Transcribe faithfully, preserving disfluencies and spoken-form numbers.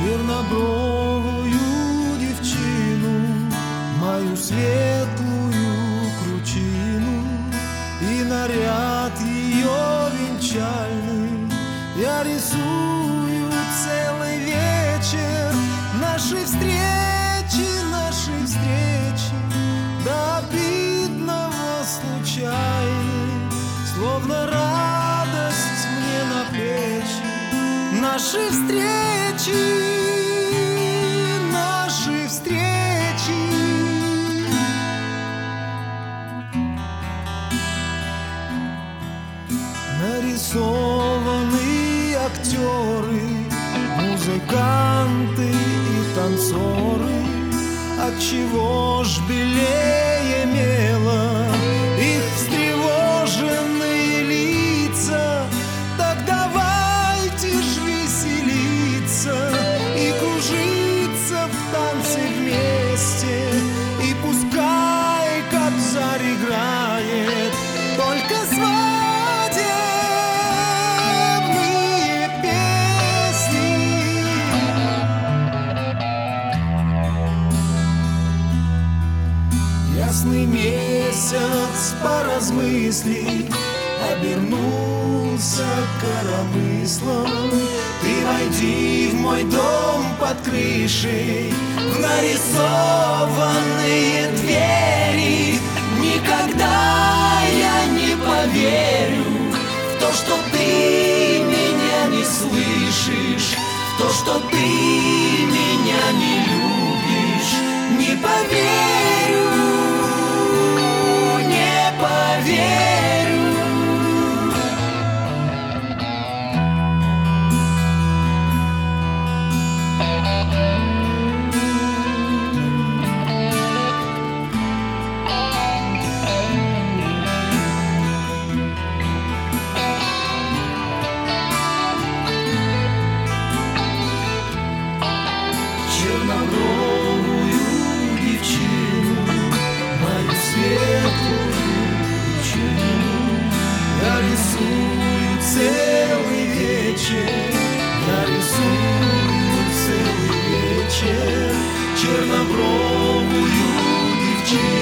чернобровую девчину, мою светлую кручину и наряд ее венчальный. Я рисую целый вечер нашей встречи, нашей встречи, до обидного случайной, словно радость мне на плечи. Наши встречи, наши встречи. Нарисованы актеры, музыканты и танцоры. Отчего ж белее мела их встревоженные лица? Так давайте ж веселиться и кружиться в танце вместе. И пускай Кобзарь играет только свадебные песни. Ясный месяц, поразмыслив, обернулся коромыслом. Ты войди в мой дом под крышей, в нарисованные двери. Никогда я не поверю в то, что ты меня не слышишь, в то, что ты меня не любишь. Не поверю, не поверю. Чернобровую девчину, мою светлую кручину, я рисую целый вечер, я рисую целый вечер. Чернобровую девчину.